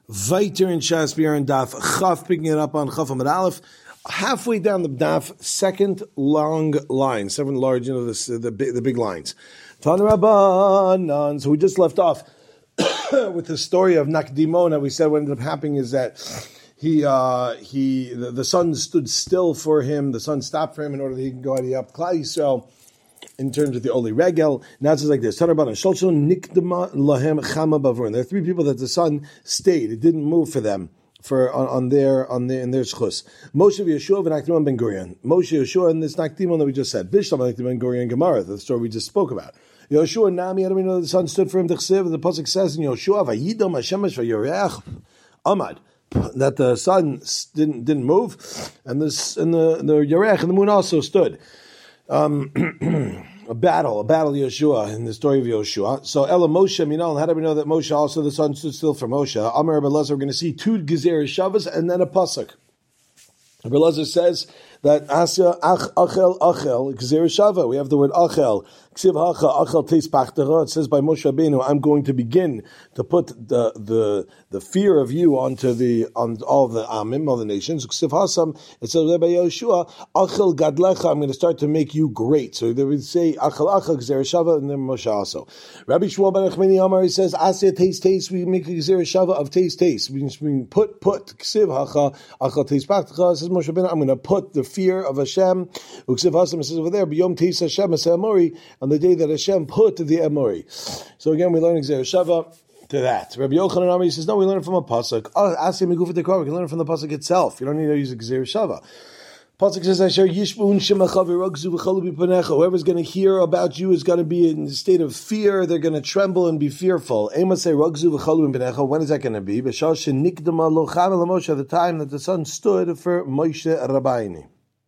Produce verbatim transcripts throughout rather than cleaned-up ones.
Viter and Shasbier and Daf Chaf, picking it up on Chaf Amud Aleph. Halfway down the Daf, second long line, seven large, you know, this, uh, the, the big lines. Tan Rabbanan. So we just left off with the story of Nakdimon. We said what ended up happening is that he, uh, he, the, the sun stood still for him. The sun stopped for him in order that he can go out of Klal Yisrael. In terms of the Oli Regel, now it's like this. There are three people that the sun stayed; it didn't move for them for on, on their on their in their schus. Moshe Yeshua and Nakdimon Ben Gurion. Moshe Yeshua and this Nakdimon that we just said. Bishlam Nakdimon Ben Gurion Gemara, the story we just spoke about. Yeshua Nami, I don't even know the sun stood for him. The pasuk says in Yeshua, Vayidom Hashemesh Vayoreach Amad, that the sun didn't didn't move, and this and the the Yerech and the moon also stood. Um, a battle, a battle Yeshua in the story of Yeshua. So Ella Moshe Minal, how do we know that Moshe also the sun stood still for Moshe? Amar Rabbi Elazar, we're going to see two Gezer Shavas and then a pasuk. Rabbi Elazar says that Asya Ach Achel Achel Gezer Shava. We have the word Achel. Ksiv Hacha Achel Teis Pachtara. It says by Moshe Rabbeinu, I'm going to begin to put the the the fear of you onto the on all the Amim, all the nations. Ksiv Hasam. It says by Yeshua Achel Gadlecha. I'm going to start to make you great. So they would say Achel Achel Gezer Shava and then Moshe also. Rabbi Shmuel ben Achmeni Amar, he says Asya Teis Teis. We make a Gezer Shava of Teis Teis. We mean put put Ksiv Hacha Achel Teis Pachtara. Says Moshe Rabbeinu, I'm going to put the fear of Hashem. Ksiv Hasam, it says over there B'yom Teis Hashem Aseh Amori, on the day that Hashem put the Amori. So again, we learn Gezer Shava to that. Rabbi Yochanan Amar, he says, no, we learn it from a pasuk. Oh, ask him, we can learn it from the pasuk itself. You don't need to use a Gezer Shava. Pasuk says, Asher Yishbun Shemacha v'Ragzu v'Chalu b'Panecha. Whoever's going to hear about you is going to be in a state of fear. They're going to tremble and be fearful. Ema say Ragzu v'Chalu b'Panecha. When is that going to be? B'Shal shenikdama lo chama l'Moshe, at the time that the sun stood for Moshe Rabbeinu.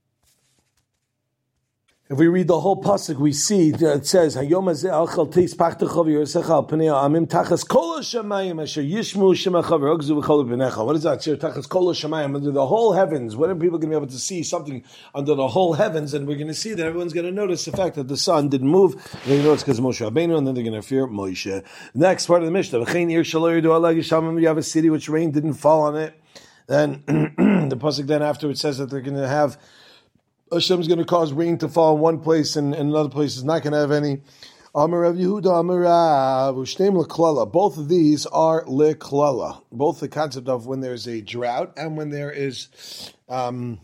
If we read the whole pasuk, we see that it says, "Hayom hazeh achal teis pachtachav yosecha al pnei ha'amim tachas kol hashamayim asher yishmu shemacha v'ragzu v'chol b'necha." What is that? Tachas kol hashamayim, under the whole heavens. When are people going to be able to see something under the whole heavens? And we're going to see that everyone's going to notice the fact that the sun didn't move. They're going to know it's because of Moshe Rabbeinu, and then they're going to fear Moshe. Next part of the Mishnah: V'chein ir shelo yirdu ala yishamim. You have a city which rain didn't fall on it. Then the pasuk then afterwards says that they're going to have. Hashem's going to cause rain to fall in one place and, and another place is not going to have any. Amar Rav Yehuda, Amar Rav, Ushneim leklala. Both of these are leklala. Both the concept of when there's a drought and when there is, um,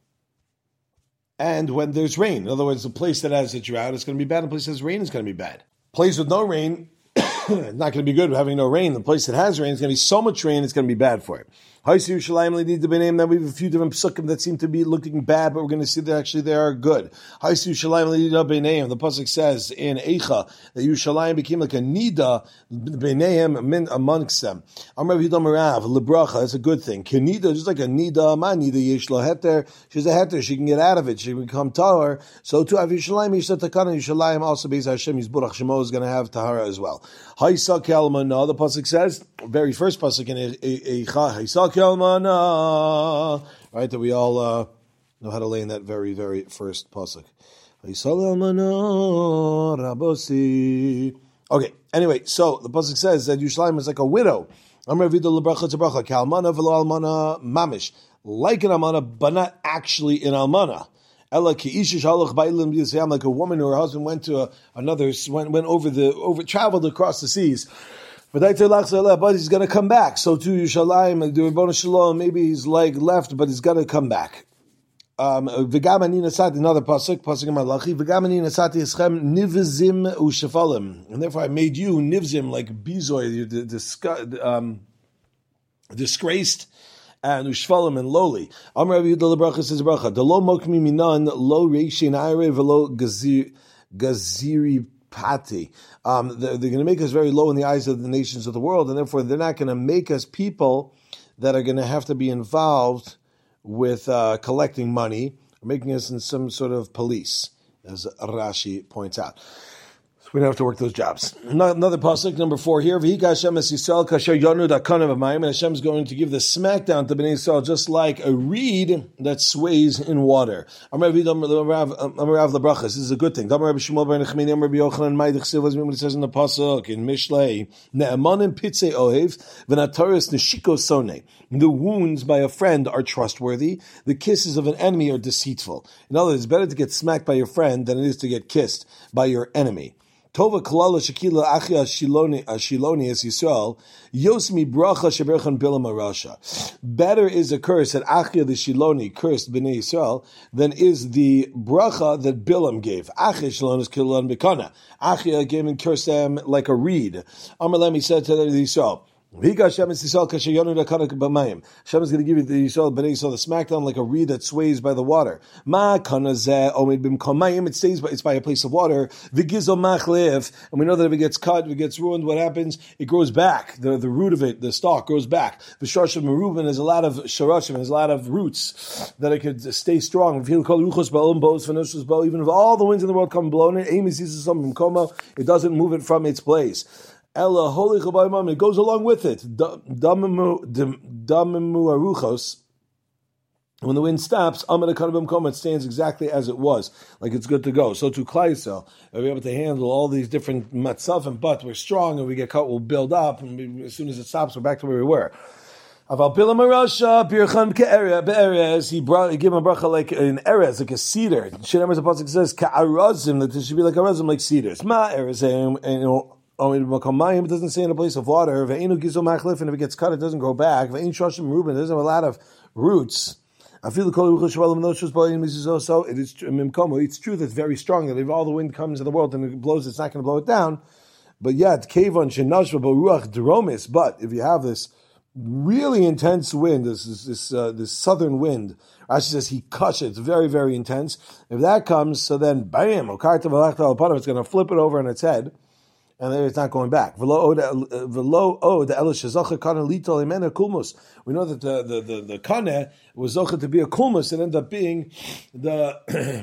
and when there's rain. In other words, the place that has a drought is going to be bad, and the place that has rain is going to be bad. Place with no rain, it's not going to be good having no rain. The place that has rain is going to be so much rain, it's going to be bad for it. Haisu Yerushalayim le'nid b'neim. Then we have a few different psukim that seem to be looking bad, but we're going to see that actually they are good. Haisu Yerushalayim le'nid b'neim. The pasuk says in Eicha that Yerushalayim became like a nida b'neim min amongst them. Amar Yidam Rav lebracha. That's a good thing. Kenida, just like a nida, ma nida yesh lo heter. She's a heter. She can get out of it. She can become tahar. So too, Av Yerushalayim yesh takana. Yerushalayim also based Hashem Yisburach Shemo is going to have tahara as well. Haisa kelmana. The pasuk says very first pasuk in Eicha. Haisa Kelmana, right? That we all uh, know how to lay in that very, very first pasuk. Okay. Anyway, so the pasuk says that Yerushalayim is like a widow. Like an almana, but not actually in almana. Like a woman or her husband went to a, another, went, went over the, over, traveled across the seas. But he's going to come back. So to Yerushalayim, the Rebbeinu Shalom, maybe he's like left, but he's going to come back. Um, V'gamanina sati, another pasuk, pasuk in Malachi. V'gamanina sati eschem nivzim ushefalim, and therefore I made you nivzim like bizoy, disgu- um, disgraced, and ushfalim and lowly. Amar Rabbi Yehuda lebracha says bracha. Delo mokmi minan lo reishin ayre velo gazir gaziri. Pati. Um, they're, they're going to make us very low in the eyes of the nations of the world, and therefore they're not going to make us people that are going to have to be involved with uh, collecting money, or making us in some sort of police, as Rashi points out. We don't have to work those jobs. Another pasuk, number four here. V'hika Hashem es Yisrael kasher yonu da'kanav b'mayim, and Hashem is going to give the smackdown to Bnei Yisrael just like a reed that sways in water. Amar Rav Lebrachas. This is a good thing. Amar Rabbi Shmuel bar Nechemini, Amar Rabbi Yochanan, Ma'idich Silvas, what it says in the pasuk in Mishlei, Ne'emanim pitzei ohev v'nataris neshiko sone. The wounds by a friend are trustworthy. The kisses of an enemy are deceitful. In other words, it's better to get smacked by your friend than it is to get kissed by your enemy. Tova kalala shekila achia shiloni ashiloni es Yisrael yosmi bracha sheberchan bilam arasha. Better is a curse that Achia the Shiloni cursed Bnei Yisrael than is the bracha that Bilam gave. Achia Shiloni is kilan bekana. Achia gave and cursed them like a reed. Amalem, he said to the Yisrael, Hashem is going to give you the Yisrael, Bnei Yisrael, the smackdown like a reed that sways by the water. It stays by, it's by a place of water. And we know that if it gets cut, if it gets ruined, what happens? It grows back. The, the root of it, the stalk, grows back. The Sharash of Merubin has a lot of Sharashim, has a lot of roots that it could stay strong. Even if all the winds in the world come blowing it, it doesn't move it from its place. Ella holy chabayimam, it goes along with it. Damimu aruchos. When the wind stops, amana kanabim koma, it stands exactly as it was, like it's good to go. So to Klal Yisrael, we're able to handle all these different matzavim, but we're strong and we get caught, we'll build up, and we, as soon as it stops, we're back to where we were. Aval bilam arasha birchan ke'erez, he brought, he gave him a bracha like an erez, like a cedar. Shemar the pasuk says ka'arazim, that it should be like arazim, like cedars. Ma erezim, and you know. It doesn't say in a place of water. And if it gets cut, it doesn't grow back. It doesn't have a lot of roots. I feel so it is it's true that it's very strong, that if all the wind comes in the world and it blows, it's not going to blow it down. But yet, but if you have this really intense wind, this this this, uh, this southern wind, Rashi says he cuts it. It's very, very intense. If that comes, so then bam, it's going to flip it over on its head. And then it's not going back. We know that the the the the, the kaneh was zocha to be a kulmus. It ended up being the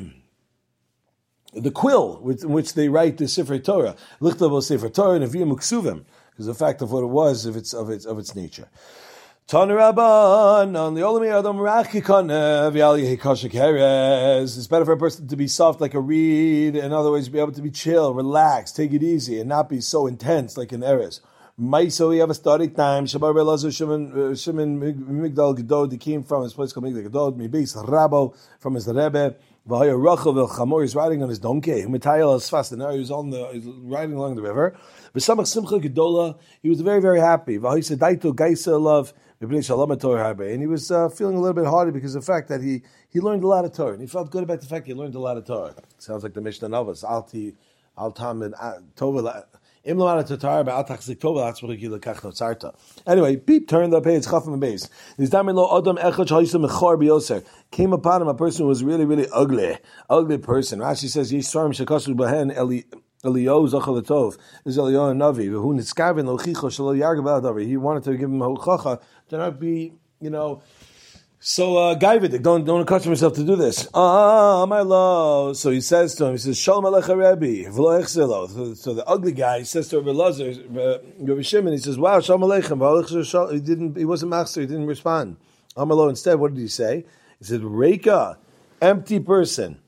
the quill with in which they write the Sefer Torah, lichtav Sefer Torah and Nevi'im Uksuvim, because the fact of what it was of its of its of its nature. Tanaraban on the Olami Adam Raki Kanev Yali Hekashik Herez. It's better for a person to be soft like a reed. In other words, be able to be chill, relax, take it easy, and not be so intense like an Erez. Maiso, we have a study time. Shabar Belazu Shimon Shimon Migdal Gedod. He came from his place called Migdal Gedod. Mibis Rabo from his Rebbe. V'haya Rachel V'chamor is riding on his donkey. Mitayel is fast. And now he was on the he was riding along the river. V'samach Simcha Gedola. He was very very happy. V'haya Sedaito Gaisa Love. And he was uh, feeling a little bit hardy because of the fact that he, he learned a lot of Torah. And he felt good about the fact he learned a lot of Torah. Sounds like the Mishnah Novas. Alti, Altam, Tova, Imlamana Tatar, but Altachzik Tova, that's what he lekach no tzarta. Anyway, beep, turn the page, chaf and base. This Damin lo Adam Echad Shalisam Mechar Bioser. Came upon him a person who was really, really ugly. Ugly person. Rashi says, Yisharim Shekasu Bahen Eli. Elio Zachalatov is Elio Navi, who Nitzkavin Lochicho Shalo Yargabadavi. He wanted to give him a hochacha to not be, you know, so uh, gaividik. Don't don't accustom yourself to do this. Ah, my love. So he says to him, he says, Shalom Alecha Rebbe, V'lo Echzelo. So the ugly guy says to Rabbi Lazar, Rabbi Shimon, he says, wow, Shalom Aleichem. He didn't, he wasn't master, he didn't respond. Amalo, instead, what did he say? He said, Reika, empty person.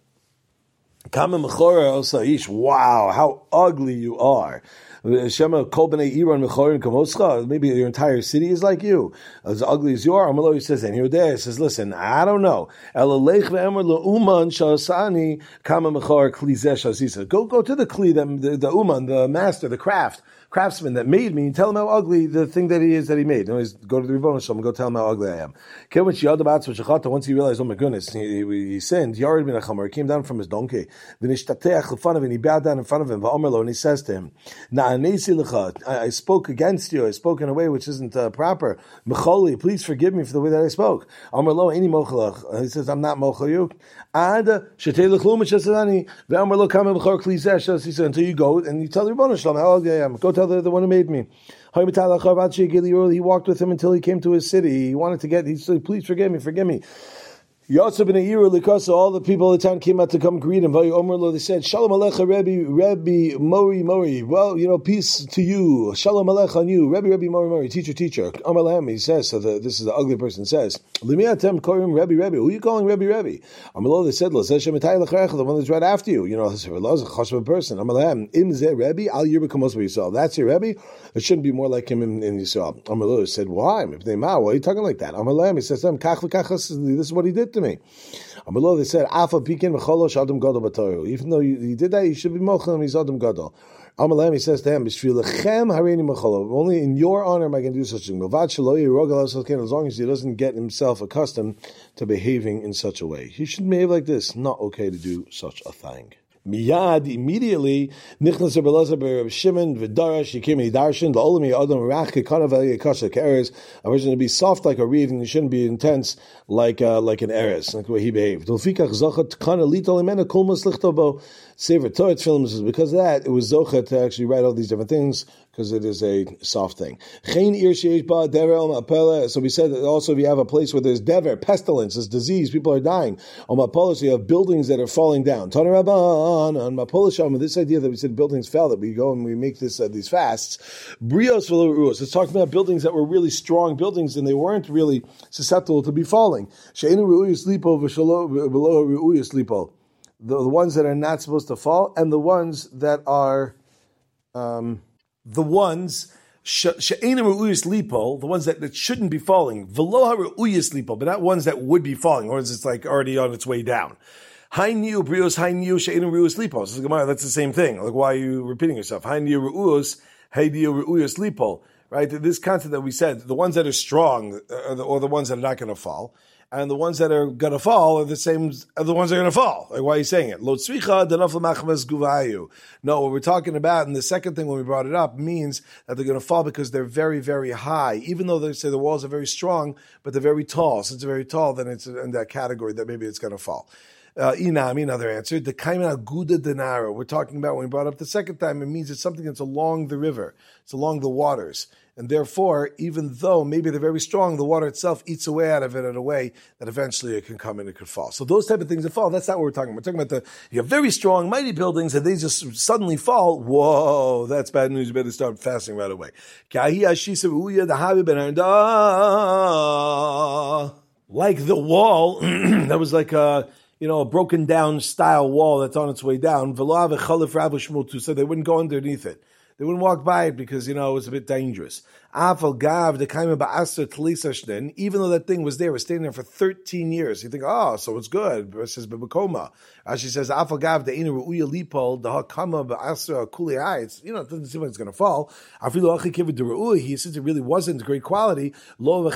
Wow, how ugly you are. Maybe your entire city is like you, as ugly as you are. He says, and here there, he says, listen, I don't know. Go, go to the kli, the, the, the uman, the master, the craft, craftsman that made me, and tell him how ugly the thing that he is that he made. Anyways, go to the Rebbeinu Shalom and go tell him how ugly I am. Once he realized, oh my goodness, he, he, he sinned, he came down from his donkey, and he bowed down in front of him, and he says to him, I spoke against you, I spoke in a way which isn't uh, proper. Please forgive me for the way that I spoke. He says, I'm not mochel you. He said, until you go and you tell the Rebbeinu Shalom how ugly I am. Go tell the, the one who made me. He walked with him until he came to his city. He wanted to get, he said, please forgive me, forgive me. Yotze ben Yeru Likasa, all the people of the town came out to come greet him. They said, Shalom Alecha, Rebbe, Rebbe, Mori, Mori. Well, you know, peace to you. Shalom Alecha on you. Rebbe, Rebbe, Mori, Mori. Teacher, teacher. Amar Lahem, he says, so the, this is the ugly person says, Limiatem Korim Rebbe, Rebbe. Who are you calling Rebbe, Rebbe? Amar they said, the one that's right after you. You know, this is a chashuv person. Amar Lahem, Im Ze Rebbe, Al Yirba Kamos Yisrael. That's your Rebbe? It shouldn't be more like him in, in Yisrael. Amar said, why? Why are you talking like that? Amar Lahem, he says, this is what he did to me. Below they said, "Afa pikin v'cholosh adam gadol b'toru." Even though you, you did that, you should be mochel. He's adam gadol. Amalem, he says to him, "B'shvilechem hareini mecholo." Only in your honor am I going to do such a thing. As long as he doesn't get himself accustomed to behaving in such a way, he should behave like this. Not okay to do such a thing. Miyad, immediately, Nichnas Rebelazar Ber Shimon V'Darash, he came and he darshan, the Olami Adam Rach Kekanav Eli Akasha Keres, a person to be soft like a reed, and he shouldn't be intense like uh, like an eres, like the way he behaved. Dolfikach Zachat Kana Litol Imena Kulmas Lichtobo, Sefer Torah films, because of that, it was Zocha to actually write all these different things, because it is a soft thing. So we said that also if you have a place where there's dever, pestilence, there's disease, people are dying, on Mapolis you have buildings that are falling down. On Mapolis, this idea that we said buildings fell, that we go and we make this uh, these fasts, brios v'lo. It's talking about buildings that were really strong buildings and they weren't really susceptible to be falling. The, the ones that are not supposed to fall, and the ones that are, um, the ones she'enim re'uyis lipo, the ones that, that shouldn't be falling, v'lo ha're'uyis lipo, but not ones that would be falling, or is it's like already on its way down. Hainu brios hainu she'enim re'uyis lipo. So that's the same thing. Like, why are you repeating yourself? Hainu re'uyis, hainu re'uyis lipo. Right? This concept that we said, the ones that are strong are the, or the ones that are not going to fall. And the ones that are going to fall are the same, are the ones that are going to fall. Like, why are you saying it? Lo tzricha denaf l'machmas guvayu. No, what we're talking about, and the second thing when we brought it up, means that they're going to fall because they're very, very high. Even though they say the walls are very strong, but they're very tall. Since they're very tall, then it's in that category that maybe it's going to fall. Uh, Inami, another answer. The kaima guda denara. We're talking about when we brought up the second time, it means it's something that's along the river. It's along the waters. And therefore, even though maybe they're very strong, the water itself eats away out of it in a way that eventually it can come and it could fall. So those type of things that fall, that's not what we're talking about. We're talking about the, you have very strong, mighty buildings and they just suddenly fall. Whoa, that's bad news. You better start fasting right away. Like the wall, that was like a, you know, a broken down style wall that's on its way down. So they wouldn't go underneath it. They wouldn't walk by it because, you know, it was a bit dangerous. Even though that thing was there, it was staying there for thirteen years. You think, oh, so it's good. It says, Bebekoma. As she says, you know, it doesn't seem like it's going to fall. He says it really wasn't great quality. He used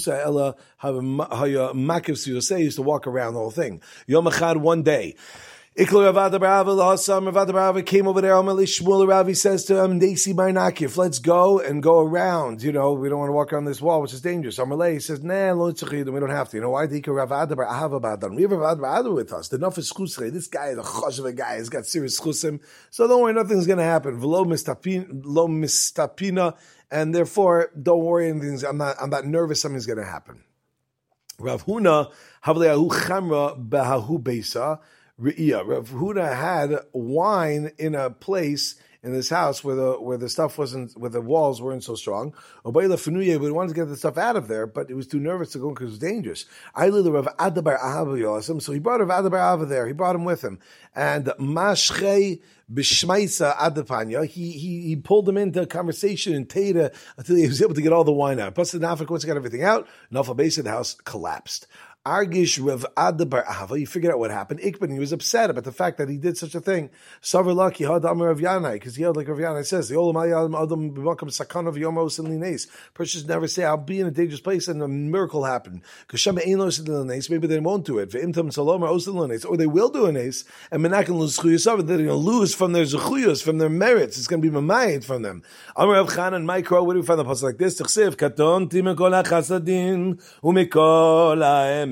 to walk around the whole thing. Yom Echad, one day. Iklo Ravada Barava, Lahasam Ravada Barava came over there. Amali Shmuel Ravi says to him, Nesi Barnakif, let's go and go around. You know, we don't want to walk around this wall, which is dangerous. Amalei says, nah, lo tzachid, we don't have to. You know why? Dika Ravada Barava Badan. We have Ravada Barava with us. The enough is chusre. This guy is a chosh of a guy. He's got serious chusim. So don't worry, nothing's going to happen. V'lo mistapina, lo mistapina, and therefore, don't worry, anything's, I'm not, I'm not nervous something's going to happen. Rav Huna, Havleahu Chamra Bahahu Beisa, Re'iyah. Rav Huda had wine in a place in this house where the where the stuff wasn't, where the walls weren't so strong. Obayla Fenuye, we wanted to get the stuff out of there, but he was too nervous to go because it was dangerous. I lived Rav Adabar Ahava Yosim, so he brought Rav Adabar Ahava there. He brought him with him, and Mashchei B'Shmaisa Adapanya. He he he pulled him into a conversation and Teda until he was able to get all the wine out. Plus the Nafik, once he got everything out, Nafal base of the house collapsed. Argish Rav Adabar Ahava, you figured out what happened. Ikban, he was upset about the fact that he did such a thing. Savar Laki had Amar Rav Yanai, because he had like Rav Yanai says, the Olam Adam Adam B'Makam Sakana V'Yomos and Lines. Persons never say, I'll be in a dangerous place and a miracle happened. Because maybe they won't do it. V'Imtam Salom or Osin Lines, or they will do an ace, and Menakan lose Chuyusav, they're going to lose from their Zechuyos, from their merits. It's going to be Mamayit from them. Amar Rav Chan and Mikro, where do we find the post like this? T'chsev Katon Timekol HaChasadim Umekol HaEmet.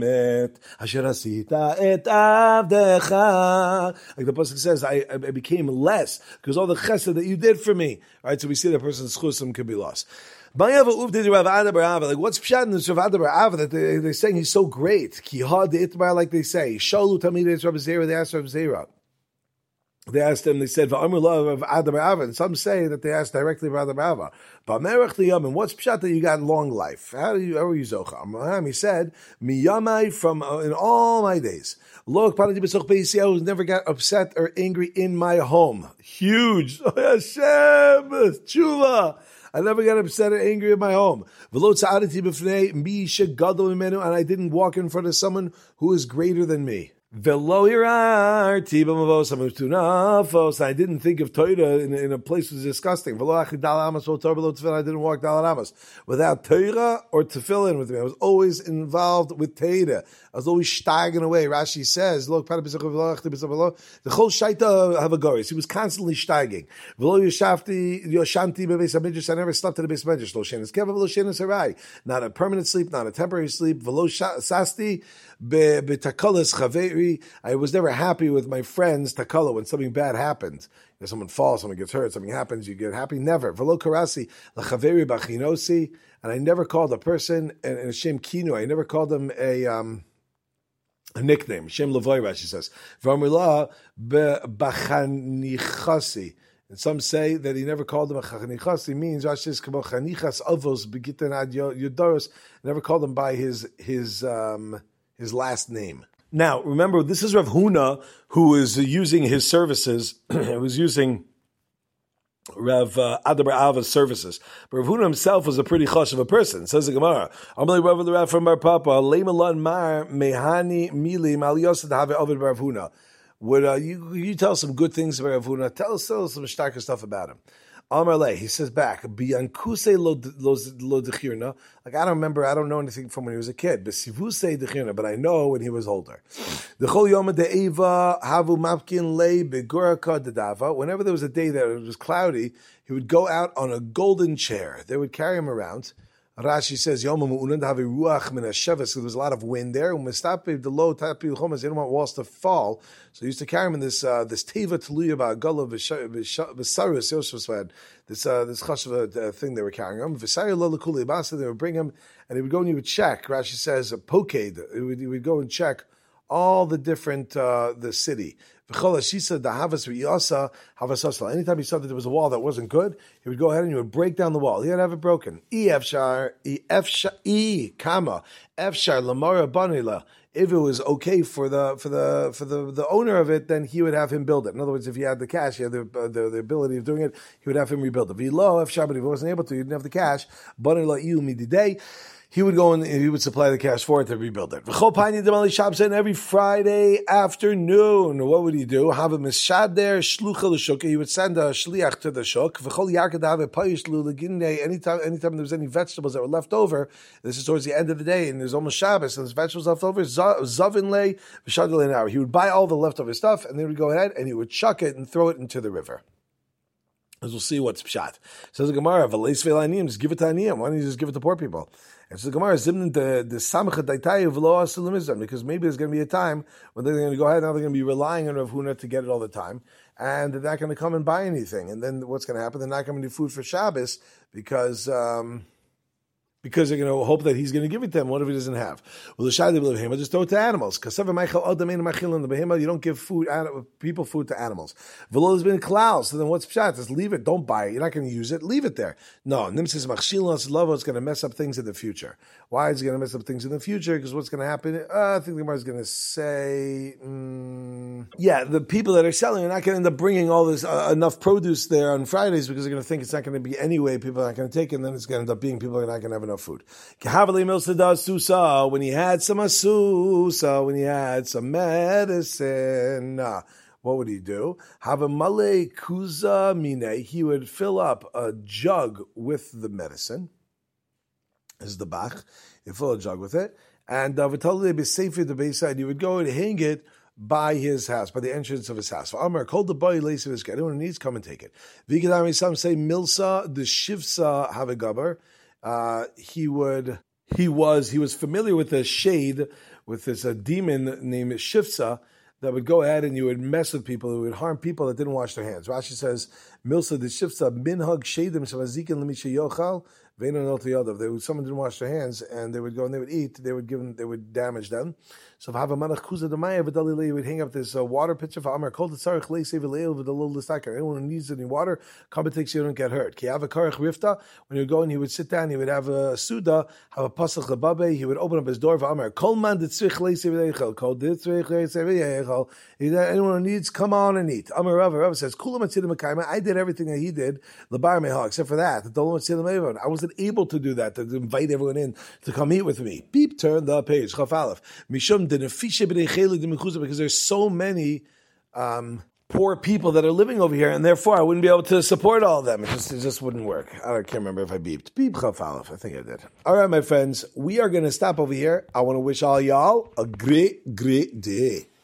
emet, asher asita et avdecha. Like the pasuk says, I, I became less because all the chesed that you did for me. Right, so we see that person's chusim could be lost. Like what's pshat in this Rav Ada bar Ava that they, they're saying he's so great? Ki ha de itmar, like they say. Shalu tamid Rav Zera. They asked Rav Zera. They asked him, they said, V'amr lo of Ada bar Ava. And some say that they asked directly Rav Ada bar Ava. But Merech liyamin, what's pshat that you got long life? How do you, how are you zocha? He said, miyamai, from uh, in all my days. Lo k'panati b'soch beisi, I never got upset or angry in my home. Huge. Hashem, tshuva. I never got upset or angry in my home. And I didn't walk in front of someone who is greater than me. I didn't think of Torah in, in a place that was disgusting. I didn't walk Daled Amos without Torah or tefillin with me. I was always involved with Torah. I was always staggering away. Rashi says, the whole shaita have a goris. He was constantly stagging. I never slept in the Beis Medrash. Not a permanent sleep, not a temporary sleep. I was never happy with my friends, takala, when something bad happened. You know, someone falls, someone gets hurt, something happens, you get happy. Never. V'lo karasi l'chaveri b'chinosi, and I never called a person, and, and Shem Kinu, I never called him a um, a nickname. Shem Levoy, Rashi says. V'amrila b'chanichasi. And some say that he never called him a chanichasi, means Rashi says, k'mo chanichas avos b'gitan ad yodoros, never called him by his, his, um, his last name. Now, remember, this is Rav Huna who is using his services, who's using Rav uh, Ada bar Ava's services. But Rav Huna himself was a pretty chosh of a person. Says the Gemara, Amalei Rav the Rav from Bar Papa, Leimalan Mar Mehani Mili Mal Yosef Have Ovid Rav Huna. Would uh, you you tell some good things about Rav Huna? Tell us, tell us some starker stuff about him. Amar Le, he says back, Biankuse lo dechirna. Like, I don't remember, I don't know anything from when he was a kid. Besivuse dechirna, but I know when he was older. Dechol yom de'eva havu mapkin le beguraka dedava. Whenever there was a day that it was cloudy, he would go out on a golden chair. They would carry him around. Rashi says, Yom ha'u'unan have a ruach min ha'sheves, so there was a lot of wind there. U'mistape the low tapi l'chomas, they didn't want walls to fall. So he used to carry him in this, uh, this teva teluya ba'agala v'sarus, Yosef had this, uh, this chashav uh, thing they were carrying him. V'sayir lo l'kuli basa, they would bring him, and he would go and he would check. Rashi says, poked, he would, he would go and check all the different, uh, the city. Anytime he saw that there was a wall that wasn't good, he would go ahead and he would break down the wall. He had to have it broken. If it was okay for the for the for the, the owner of it, then he would have him build it. In other words, if he had the cash, he had the the, the ability of doing it, he would have him rebuild it. But if he wasn't able to, he didn't have the cash. He would go and he would supply the cash for it to rebuild it. And every Friday afternoon, what would he do? Have a mishader shlucha l'shuk. He would send a shliach to the shuk. Anytime, anytime there was any vegetables that were left over, this is towards the end of the day, and there's almost Shabbos, and there's vegetables left over. Zavin lay v'shadol an hour. He would buy all the leftover stuff, and then he would go ahead and he would chuck it and throw it into the river. As we'll see what's pshat. Says the Gemara, just give it to aniyim. Why don't you just give it to poor people? And so the Gemara is the the samach daitayu v'lo asilimizam, because maybe there's going to be a time when they're going to go ahead and now they're going to be relying on Rav Huna to get it all the time, and they're not going to come and buy anything. And then what's going to happen? They're not going to do food for Shabbos because. Um, Because they're going to hope that he's going to give it to them. What if he doesn't have? Well, the shayla behema, just throw it to animals. Because you don't give food, people food to animals. V'lo has been klaus. So then what's pshat? Just leave it. Don't buy it. You're not going to use it. Leave it there. No. Nim says machshilon lavo is going to mess up things in the future. Why is he going to mess up things in the future? Because what's going to happen? Uh, I think the Gemara is going to say, mm, yeah, the people that are selling are not going to end up bringing all this uh, enough produce there on Fridays because they're going to think it's not going to be anyway. People are not going to take it, and then it's going to end up being people are not going to have enough food. When he had some asusa, when he had some medicine, uh, what would he do? Have a male kuza mine. He would fill up a jug with the medicine. This is the bach. He'd fill a jug with it. And uh, the Bayside, he would go and hang it by his house, by the entrance of his house. For Amar, called the boy lace of his anyone who needs, come and take it. Some say milsa, the shivsa have a gubber. Uh, he would he was he was familiar with a shade, with this a demon named Shifsa, that would go ahead and you would mess with people, who would harm people that didn't wash their hands. Rashi says, Milsa the Shifsa minhag shadim shavazikin lemisha yochal. They would, someone didn't wash their hands, and they would go and they would eat. They would give them, they would damage them. So if Havamanach Kuza Demaya Vidalili would hang up this uh, water pitcher for Amar Kol Tzarich Leisei V'Leil V'Dalil L'Stakar. Anyone who needs any water, come and take so you don't get hurt. Ki Hava Karach Rifta. When you go and he would sit down, he would have a suda, have a pasach lebabe. He would open up his door for Amar Kol Man Ditzrich Leisei V'Leichel. Kol Ditzrich Leisei V'Leichel. Anyone who needs, come on and eat. Amar Rava Rava says, Kulam Atzidim Mekayma. I did everything that he did. Lebar Meha, except for that. I wasn't able to do that. To invite everyone in to come eat with me. Beep, turn the page. Chaf Aleph. Mishum because there's so many um, poor people that are living over here, and therefore I wouldn't be able to support all of them. It just, it just wouldn't work. I can't remember if I beeped. Beep, Chaf Aleph. I think I did. All right, my friends, we are going to stop over here. I want to wish all y'all a great, great day.